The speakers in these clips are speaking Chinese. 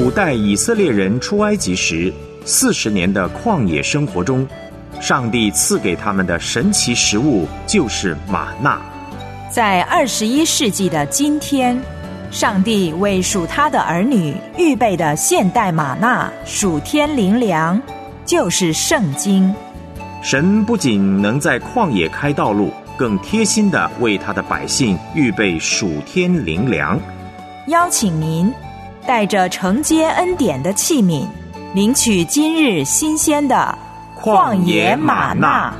古代以色列人出埃及时40年的旷野生活中，上帝赐给他们的神奇食物就是玛纳。 在21世纪的今天，上帝为属他的儿女预备的现代玛纳属天灵粮，就是圣经。 神不仅能在旷野开道路，更贴心地为他的百姓预备属天灵粮。 邀请您带着承接恩典的器皿，领取今日新鲜的旷野玛纳。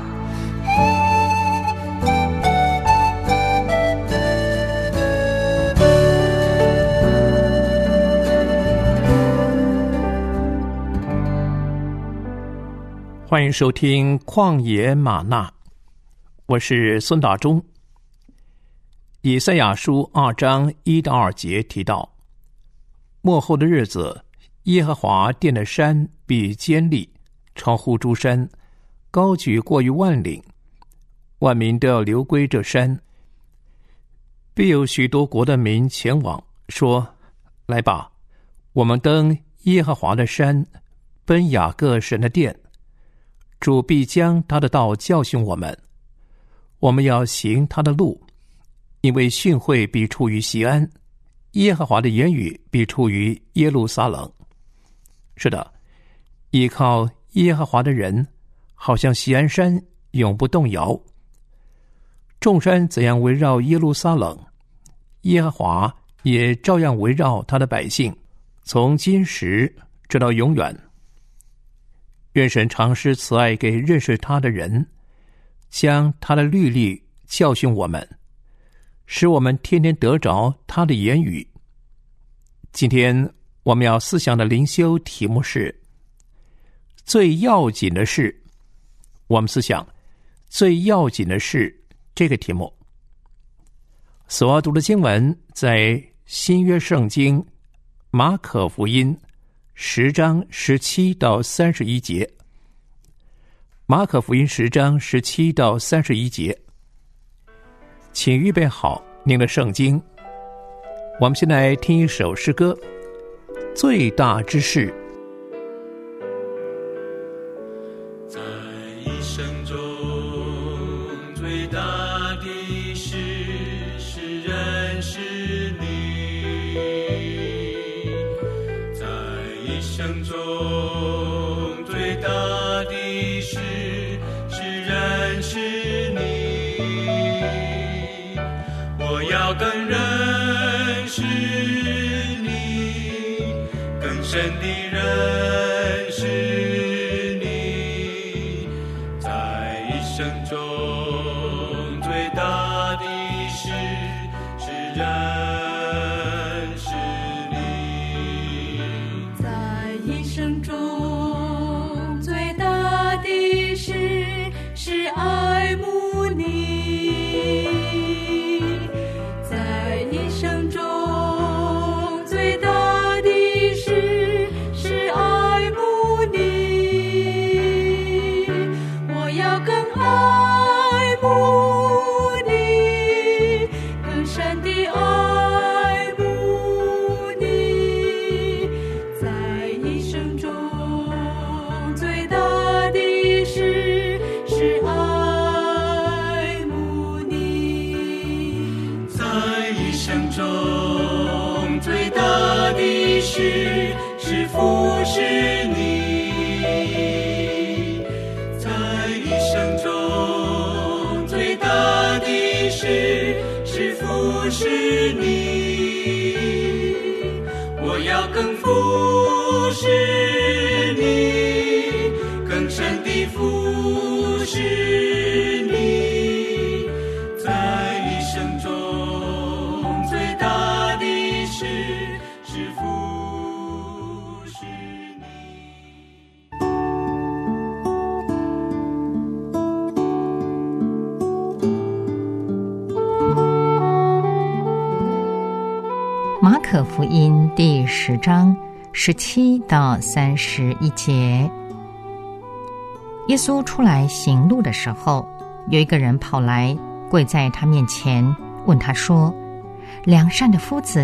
欢迎收听旷野玛纳，我是孙大中。以赛亚书2章1到2节提到，末后的日子，耶和华殿的山必坚立，超乎诸山，高举过于万岭，万民都要流归这山。必有许多国的民前往，说：来吧，我们登耶和华的山，奔雅各神的殿。主必将他的道教训我们，我们要行他的路，因为训诲必出于锡安，耶和华的言语必出于耶路撒冷。是的，依靠耶和华的人，好像锡安山永不动摇。众山怎样围绕耶路撒冷，耶和华也照样围绕他的百姓，从今时直到永远。愿神常施慈爱给认识他的人，将他的律例教训我们，使我们天天得着他的言语。今天我们要思想的灵修题目是最要紧的事。我们思想最要紧的事这个题目。所要读的经文在新约圣经马可福音10章17到31节。马可福音10章17到31节。请预备好您的圣经。我们先来听一首诗歌，最大之事。 在一生中最大的事是认识你，在一生中最大的事是认识你，我要更认识你，更深地认识你，在一生中最大的事是认识你， 在一生中最大的事是爱慕你，在一生中最大的事是爱慕你，我要更爱慕你，更深地爱慕你，在一生中最大的事是爱慕你， 在一生中最大的事是服侍你，在一生中最大的事是服侍你，我要更服侍你，更深地服侍你，在一生中最大的事是服侍你。 马可福音第10章17到31节。耶稣出来行路的时候，有一个人跑来跪在他面前，问他说：良善的夫子，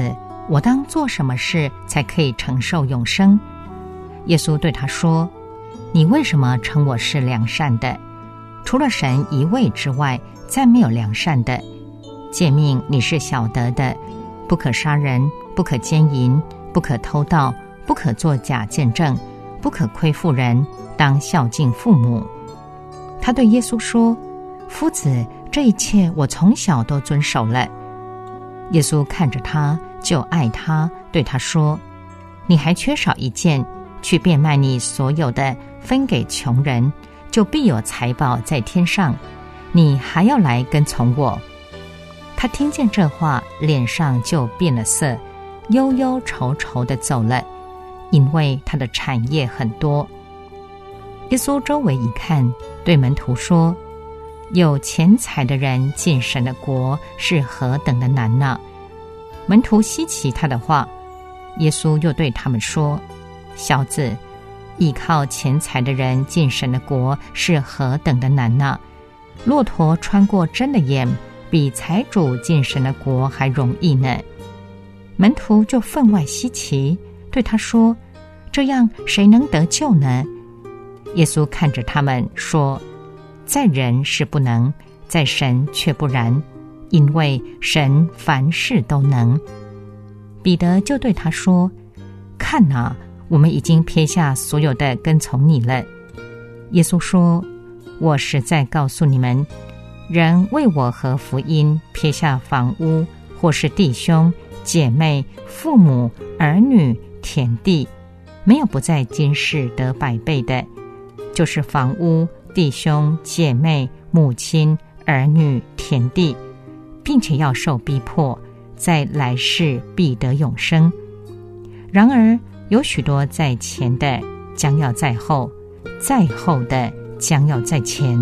我当做什么事才可以承受永生？耶稣对他说，你为什么称我是良善的？除了神一位之外，再没有良善的。诫命你是晓得的，不可杀人，不可奸淫，不可偷盗，不可作假见证，不可亏负人，当孝敬父母。他对耶稣说，夫子，这一切我从小都遵守了。耶稣看着他，就爱他，对他说，你还缺少一件，去变卖你所有的，分给穷人，就必有财宝在天上，你还要来跟从我。他听见这话，脸上就变了色，忧忧愁愁地走了，因为他的产业很多。耶稣周围一看，对门徒说，有钱财的人进神的国是何等的难呢？门徒稀奇他的话。耶稣又对他们说，小子，依靠钱财的人进神的国是何等的难呢？骆驼穿过针的眼，比财主进神的国还容易呢。门徒就分外稀奇，对他说，这样谁能得救呢？耶稣看着他们说，在人是不能，在神却不然，因为神凡事都能。彼得就对他说，看啊，我们已经撇下所有的跟从你了。耶稣说，我实在告诉你们，人为我和福音撇下房屋，或是弟兄姐妹、父母、儿女、田地，没有不在今世得100倍的，就是房屋、弟兄姐妹、母亲、儿女、田地，并且要受逼迫，在来世必得永生。然而有许多在前的将要在后，在后的将要在前。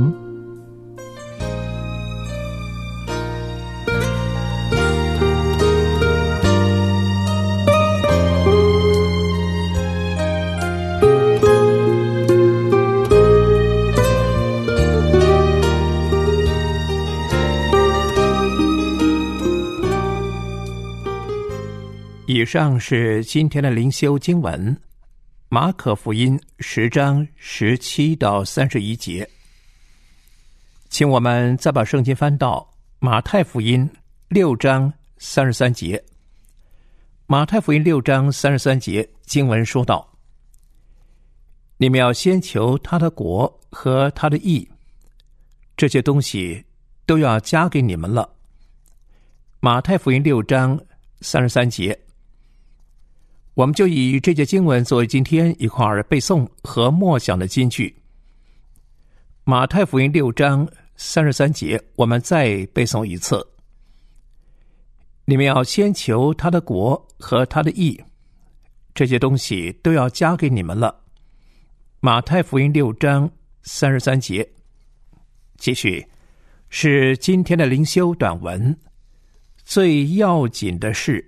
以上是今天的灵修经文，马可福音10章17到31节。请我们再把圣经翻到马太福音6章33节。马太福音6章33节经文说道，你们要先求他的国和他的义，这些东西都要加给你们了。马太福音6章33节。我们就以这节经文作为今天一块背诵和默想的金句。马太福音6章33节，我们再背诵一次。你们要先求他的国和他的义，这些东西都要加给你们了。马太福音6章33节。继续是今天的灵修短文，最要紧的是。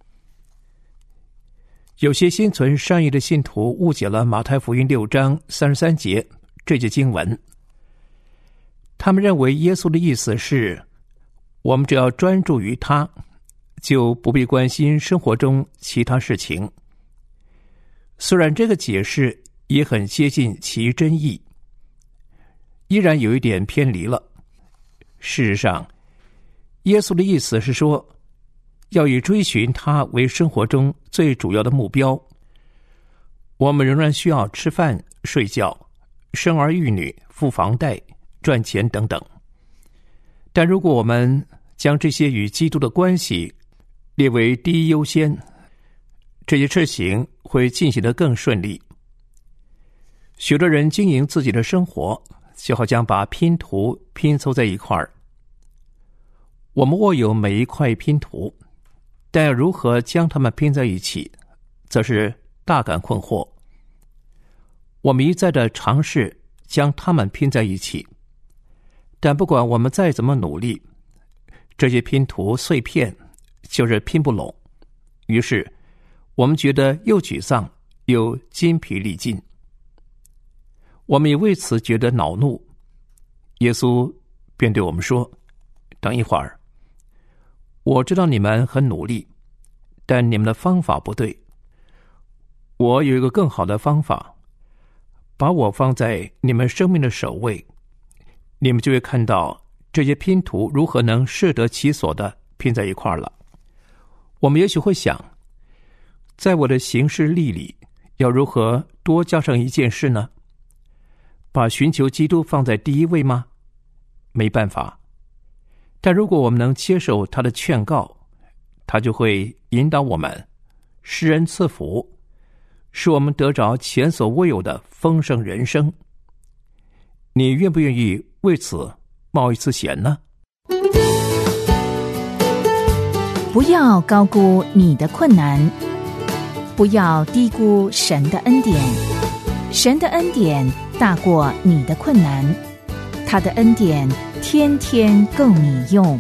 有些心存善意的信徒误解了马太福音6章33节这节经文，他们认为耶稣的意思是，我们只要专注于他，就不必关心生活中其他事情。虽然这个解释也很接近其真意，依然有一点偏离了。事实上，耶稣的意思是说，要以追寻他为生活中最主要的目标。我们仍然需要吃饭、睡觉、生儿育女、付房贷、赚钱等等。但如果我们将这些与基督的关系列为第一优先，这些事情会进行得更顺利。许多人经营自己的生活，就好像把拼图拼凑在一块儿。我们握有每一块拼图，但要如何将它们拼在一起，则是大感困惑。我们一再的尝试将它们拼在一起，但不管我们再怎么努力，这些拼图碎片就是拼不拢。于是我们觉得又沮丧又筋疲力尽，我们也为此觉得恼怒。耶稣便对我们说，等一会儿，我知道你们很努力， 但你们的方法不对。我有一个更好的方法，把我放在你们生命的首位，你们就会看到这些拼图如何能适得其所的拼在一块了。我们也许会想，在我的行事历里要如何多加上一件事呢？把寻求基督放在第一位吗？没办法。但如果我们能接受他的劝告，他就会引导我们，施恩赐福，使我们得着前所未有的丰盛人生。你愿不愿意为此冒一次险呢？ 不要高估你的困难，不要低估神的恩典。神的恩典大过你的困难，他的恩典天天够你用。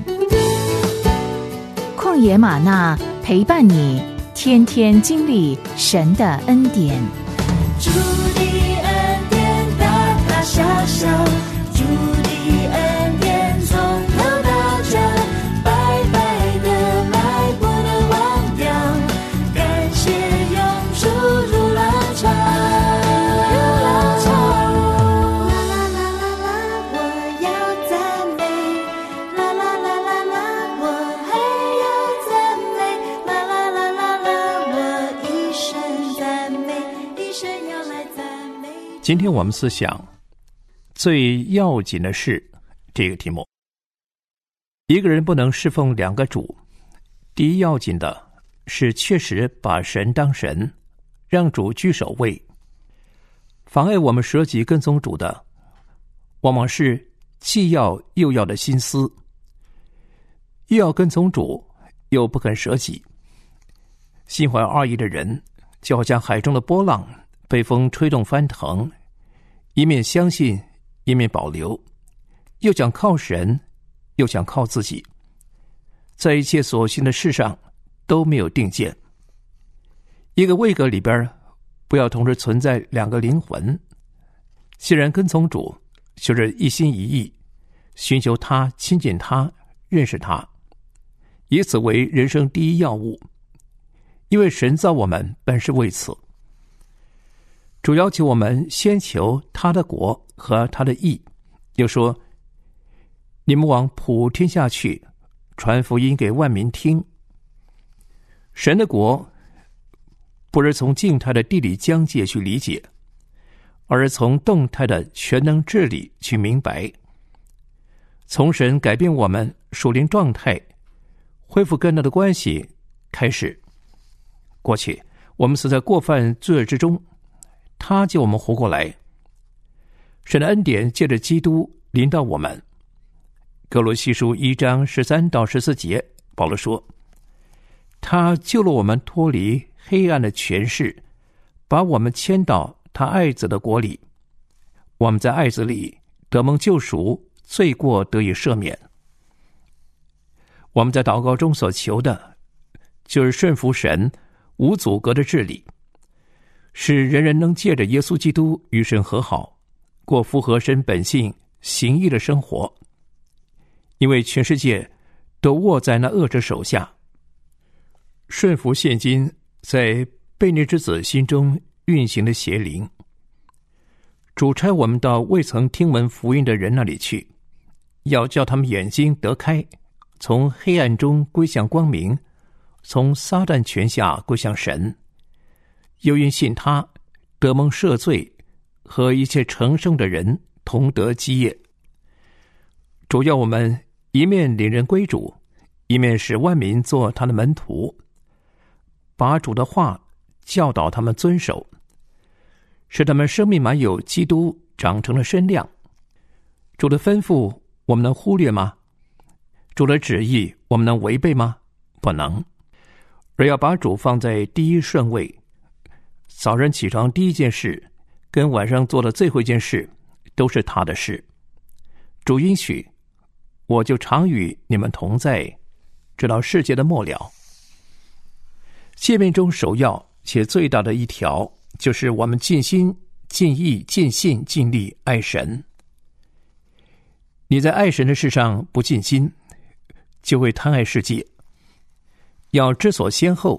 旷野吗哪陪伴你，天天经历神的恩典。 主的恩典大大小小，主的恩典从头到脚，白白的来不能忘掉，感谢永驻如浪潮，如浪潮。啦啦啦啦啦，我要赞美，啦啦啦啦啦，我还要赞美，啦啦啦啦啦，我一生赞美，一生要来赞美。 今天我们思想最要紧的是这个题目。一个人不能侍奉两个主，第一要紧的是确实把神当神，让主居首位。妨碍我们舍己跟从主的，往往是既要又要的心思，又要跟从主，又不肯舍己。心怀二意的人，就好像海中的波浪，被风吹动翻腾，一面相信，一面保留，又想靠神，又想靠自己，在一切所行的事上都没有定见。一个位格里边不要同时存在两个灵魂。既然跟从主，就是一心一意寻求他，亲近他，认识他，以此为人生第一要务。因为神造我们本是为此，主要求我们先求他的国和他的义，又说你们往普天下去，传福音给万民听。神的国不是从静态的地理疆界去理解，而是从动态的全能治理去明白。从神改变我们属灵状态，恢复跟他的关系开始。过去我们死在过犯罪恶之中，他救我们活过来。神的恩典借着基督临到我们。哥罗西书1章13到14节，保罗说，他救了我们脱离黑暗的权势，把我们迁到他爱子的国里。我们在爱子里得蒙救赎，罪过得以赦免。我们在祷告中所求的，就是顺服神无阻隔的治理，使人人能借着耶稣基督与神和好，过符合神本性行义的生活。因为全世界都握在那恶者手下。顺服现今在悖逆之子心中运行的邪灵。主差我们到未曾听闻福音的人那里去，要叫他们眼睛得开，从黑暗中归向光明，从撒旦权下归向神。又因信他，得蒙赦罪，和一切成圣的人同得基业。主要我们一面领人归主，一面使万民做他的门徒，把主的话教导他们遵守，使他们生命满有基督长成了身量。主的吩咐我们能忽略吗？主的旨意我们能违背吗？不能。而要把主放在第一顺位，早晨起床第一件事跟晚上做的最后一件事都是他的事。主应许，我就常与你们同在，直到世界的末了。诫命中首要且最大的一条，就是我们尽心、尽意、尽信、尽力爱神。你在爱神的事上不尽心，就会贪爱世界。要知所先后，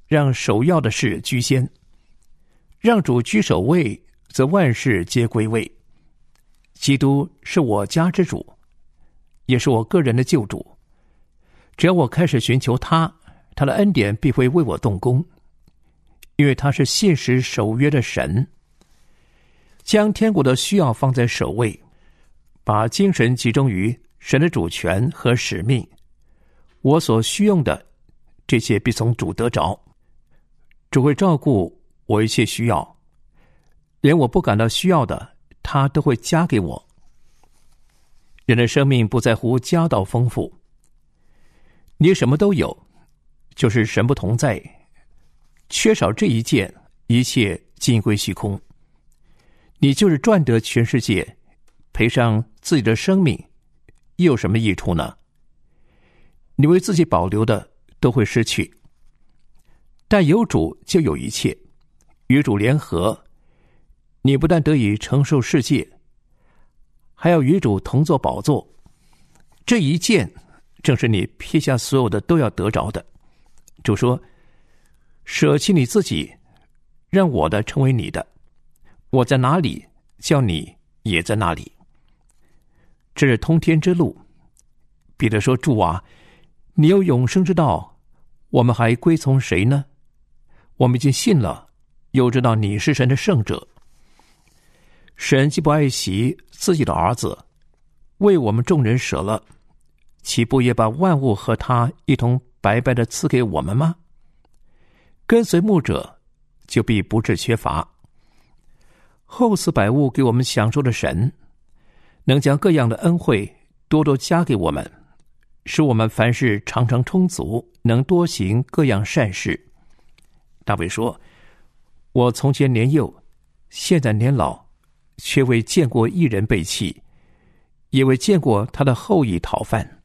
让首要的事居先，让主居首位，则万事皆归位。基督是我家之主，也是我个人的救主。只要我开始寻求他，他的恩典必会为我动工，因为他是信实守约的神。将天国的需要放在首位，把精神集中于神的主权和使命，我所需用的，这些必从主得着。主会照顾我一切需要，连我不感到需要的，他都会加给我。人的生命不在乎家道丰富，你什么都有，就是神不同在，缺少这一件，一切尽归虚空。你就是赚得全世界，赔上自己的生命，又有什么益处呢？你为自己保留的都会失去，但有主就有一切。与主联合，你不但得以承受世界，还要与主同坐宝座。这一件正是你撇下所有的都要得着的。主说，舍弃你自己，让我的成为你的，我在哪里，叫你也在那里。这是通天之路。彼得说，主啊，你有永生之道，我们还归从谁呢？我们已经信了，又知道你是神的圣者。神既不爱惜自己的儿子，为我们众人舍了，岂不也把万物和他一同白白的赐给我们吗？跟随牧者，就必不致缺乏。厚赐百物给我们享受的神，能将各样的恩惠多多加给我们，使我们凡事常常充足，能多行各样善事。大卫说，我从前年幼，现在年老，却未见过一人背弃，也未见过他的后裔讨饭。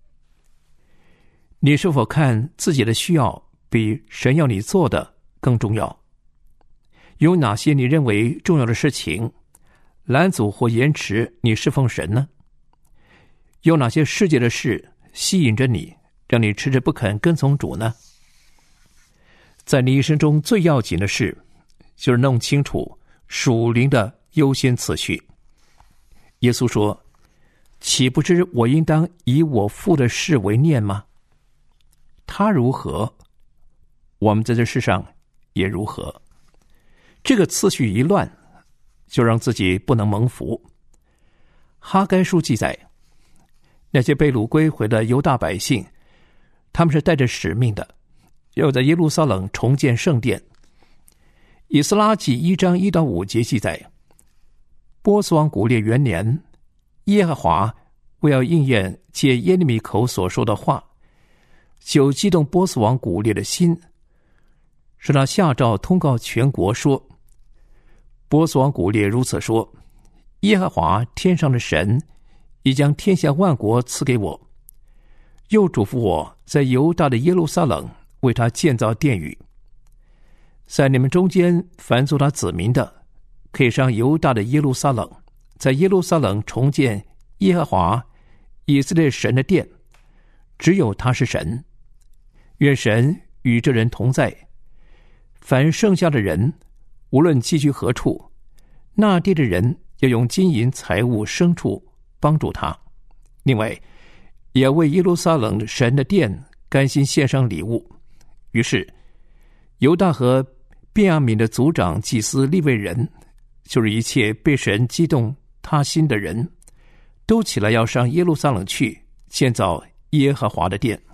你是否看自己的需要比神要你做的更重要？有哪些你认为重要的事情拦阻或延迟你侍奉神呢？有哪些世界的事吸引着你，让你迟迟不肯跟从主呢？在你一生中最要紧的事，就是弄清楚属灵的优先次序。耶稣说，岂不知我应当以我父的事为念吗？他如何，我们在这世上也如何。这个次序一乱，就让自己不能蒙福。哈该书记载，那些被掳归回的犹大百姓，他们是带着使命的，要在耶路撒冷重建圣殿。以斯拉记1章1到5节记载，波斯王古列元年，耶和华为要应验借耶利米口所说的话，就激动波斯王古列的心，使他下诏通告全国说，波斯王古列如此说，耶和华天上的神已将天下万国赐给我，又嘱咐我在犹大的耶路撒冷为他建造殿宇。在你们中间凡做他子民的，可以上犹大的耶路撒冷，在耶路撒冷重建耶和华以色列神的殿，只有他是神。愿神与这人同在。凡剩下的人，无论寄居何处，那地的人要用金银财物牲畜帮助他。另外，也要为耶路撒冷神的殿甘心献上礼物。于是犹大和便雅悯的族长祭司利未人，就是一切被神激动他心的人，都起来要上耶路撒冷去建造耶和华的殿。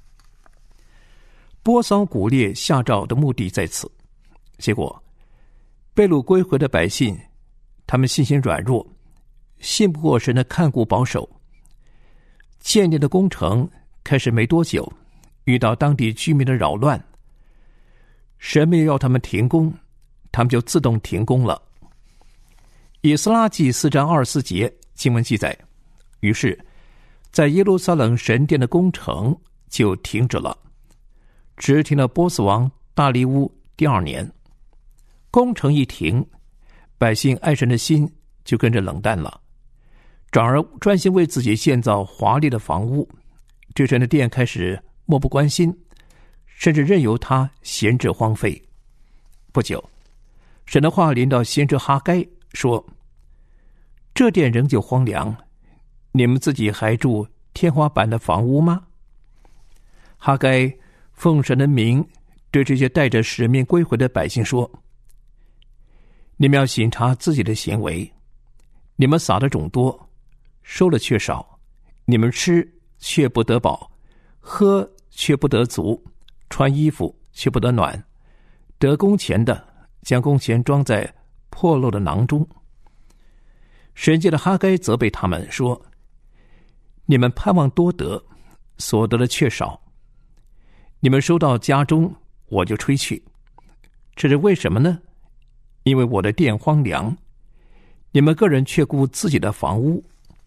波斯王古列下诏的目的在此。结果被掳归回的百姓，他们信心软弱，信不过神的看顾保守。建殿的工程开始没多久，遇到当地居民的扰乱，神没有要他们停工，他们就自动停工了。以斯拉记4章24节经文记载，于是在耶路撒冷神殿的工程就停止了，直停了波斯王大利乌第2年。工程一停，百姓爱神的心就跟着冷淡了，转而专心为自己建造华丽的房屋，对神的殿开始漠不关心， 甚至任由它闲置荒废。不久，神的话临到先知哈该，说：这殿仍旧荒凉，你们自己还住天花板的房屋吗？哈该奉神的名对这些带着使命归回的百姓说：你们要省察自己的行为，你们撒的种多，收了却少，你们吃却不得饱，喝却不得足，穿衣服却不得暖，得工钱的将工钱装在破漏的囊中。神借着哈该责备他们说：你们盼望多得，所得的却少，你们收到家中，我就吹去。这是为什么呢？因为我的殿荒凉，你们个人却顾自己的房屋。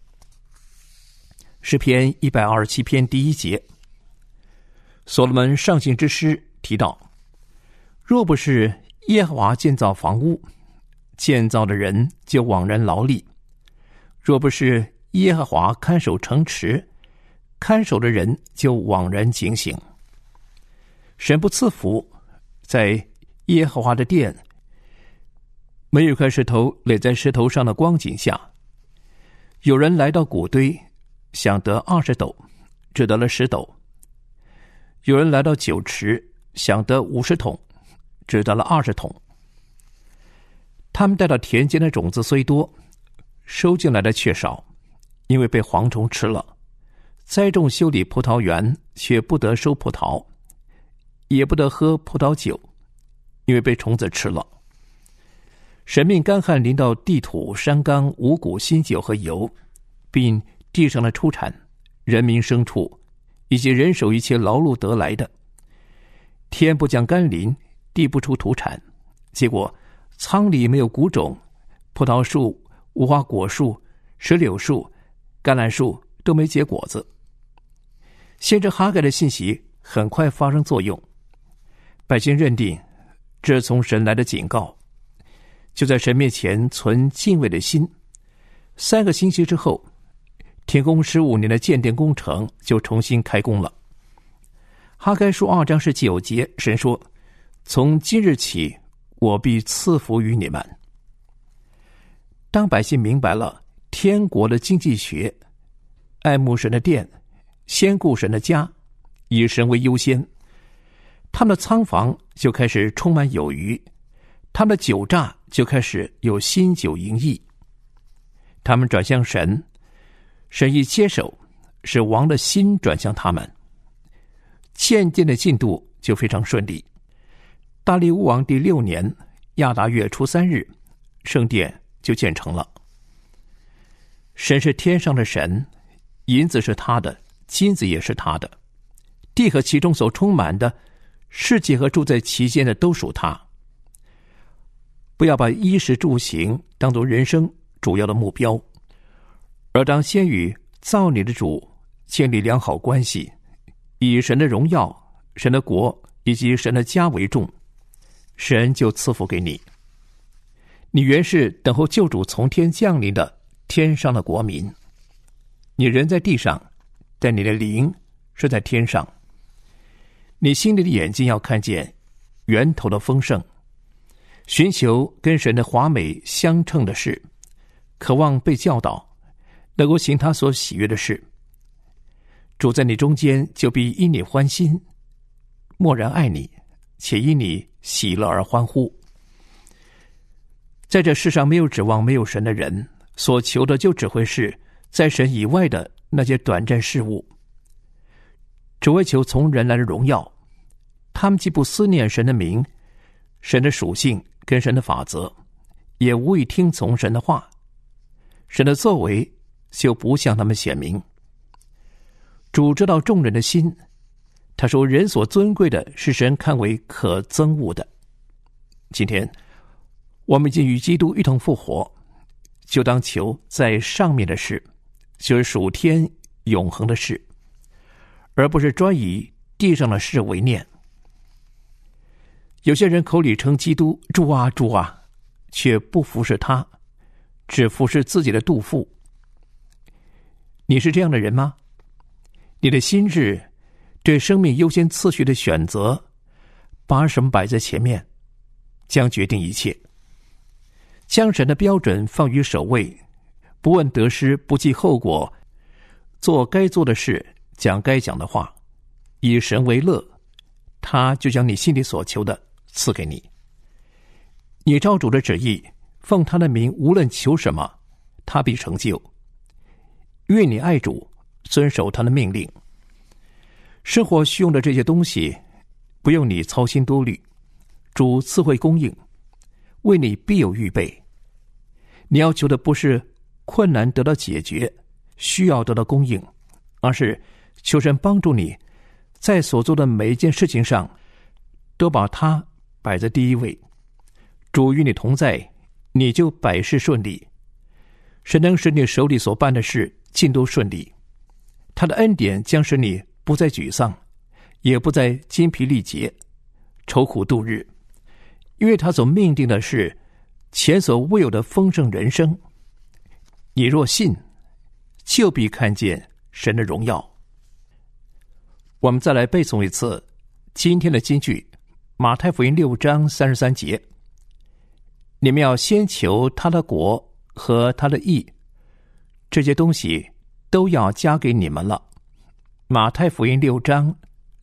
诗篇127篇第1节，所罗门上行之诗提到：若不是耶和华建造房屋，建造的人就枉然劳力；若不是耶和华看守城池，看守的人就枉然警醒。神不赐福，在耶和华的殿没有一块石头垒在石头上的光景下，有人来到谷堆，想得20斗，只得了10斗；有人来到酒池，想得50桶，只得了20桶。他们带到田间的种子虽多，收进来的却少，因为被蝗虫吃了；栽种修理葡萄园，却不得收葡萄，也不得喝葡萄酒，因为被虫子吃了。神命干旱临到地土、山冈、五谷、新酒和油，并地上的出产、人民牲畜以及人手一切劳碌得来的。天不降甘霖，地不出土产，结果仓里没有谷种，葡萄树、无花果树、石榴树、橄榄树都没结果子。先知哈该的信息很快发生作用，百姓认定这是从神来的警告，就在神面前存敬畏的心。3个星期之后，停工15年的建殿工程就重新开工了。哈该书2章19节，神说：从今日起，我必赐福于你们。当百姓明白了天国的经济学，爱慕神的殿，先顾神的家，以神为优先，他们的仓房就开始充满有余，他们的酒榨就开始有新酒盈溢。他们转向神，神一接手，使王的心转向他们，建殿的进度就非常顺利。大利乌王第6年亚达月初3日，圣殿就建成了。神是天上的神，银子是他的，金子也是他的，地和其中所充满的，世界和住在其间的都属他。不要把衣食住行当作人生主要的目标，而当先与造你的主建立良好关系，以神的荣耀、神的国以及神的家为重，神就赐福给你。你原是等候救主从天降临的天上的国民，你人在地上，但你的灵是在天上。你心里的眼睛要看见源头的丰盛，寻求跟神的华美相称的事，渴望被教导，能够行他所喜悦的事。主在你中间，就必因你欢心，默然爱你，且因你喜乐而欢呼。在这世上没有指望、没有神的人，所求的就只会是在神以外的那些短暂事物，只为求从人来的荣耀。他们既不思念神的名、神的属性跟神的法则，也无意听从神的话，神的作为就不向他们显明。主知道众人的心，他说人所尊贵的是神看为可憎恶的。今天我们已经与基督一同复活，就当求在上面的事，就是属天永恒的事，而不是专以地上的事为念。有些人口里称基督主啊主啊，却不服侍他，只服侍自己的肚腹。你是这样的人吗？你的心智这生命优先次序的选择，把什么摆在前面，将决定一切。将神的标准放于首位，不问得失，不计后果，做该做的事，讲该讲的话，以神为乐，他就将你心里所求的赐给你。你照主的旨意，奉他的名，无论求什么，他必成就。愿你爱主，遵守他的命令。生活需用的这些东西，不用你操心多虑，主自会供应，为你必有预备。你要求的不是困难得到解决，需要得到供应，而是求神帮助你，在所做的每一件事情上，都把它摆在第一位。主与你同在，你就百事顺利。神能使你手里所办的事尽都顺利。他的恩典将使你不再沮丧，也不再筋疲力竭，愁苦度日，因为他所命定的是前所未有的丰盛人生。你若信，就必看见神的荣耀。我们再来背诵一次今天的金句，马太福音6章33节。你们要先求他的国和他的义，这些东西都要加给你们了。马太福音6章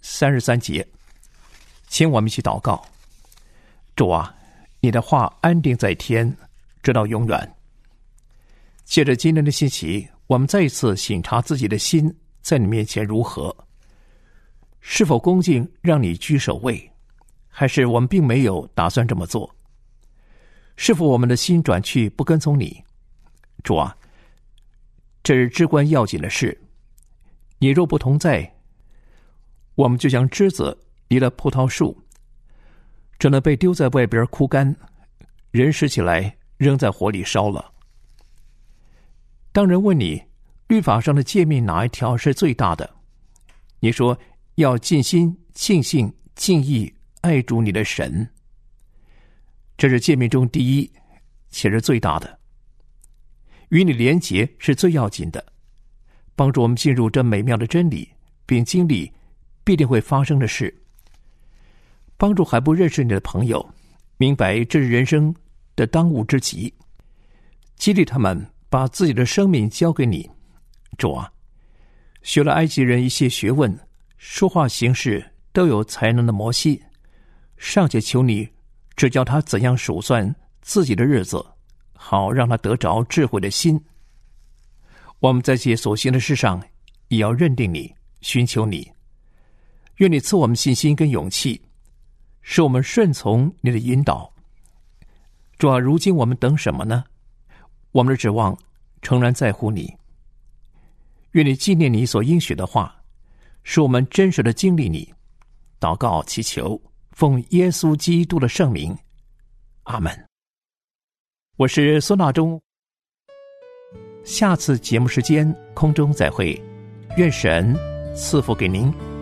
33节。请我们一起祷告。主啊，你的话安定在天，直到永远。借着今天的信息，我们再一次省察自己的心在你面前如何，是否恭敬让你居首位，还是我们并没有打算这么做？是否我们的心转去不跟从你？主啊，这是至关要紧的事。你若不同在，我们就像枝子离了葡萄树，只能被丢在外边枯干，人拾起来扔在火里烧了。当人问你律法上的诫命哪一条是最大的，你说要尽心尽性尽意爱主你的神，这是诫命中第一，且是最大的。与你连结是最要紧的，帮助我们进入这美妙的真理，并经历必定会发生的事。帮助还不认识你的朋友明白这是人生的当务之急，激励他们把自己的生命交给你。主啊，学了埃及人一些学问，说话行事都有才能的摩西，尚且求你只教他怎样数算自己的日子，好让他得着智慧的心。我们在这些所行的事上也要认定你，寻求你。愿你赐我们信心跟勇气，使我们顺从你的引导。主啊，如今我们等什么呢？我们的指望诚然在乎你。愿你纪念你所应许的话，使我们真实的经历你。祷告祈求，奉耶稣基督的圣名，阿们。我是孙大中，下次节目时间空中再会，愿神赐福给您。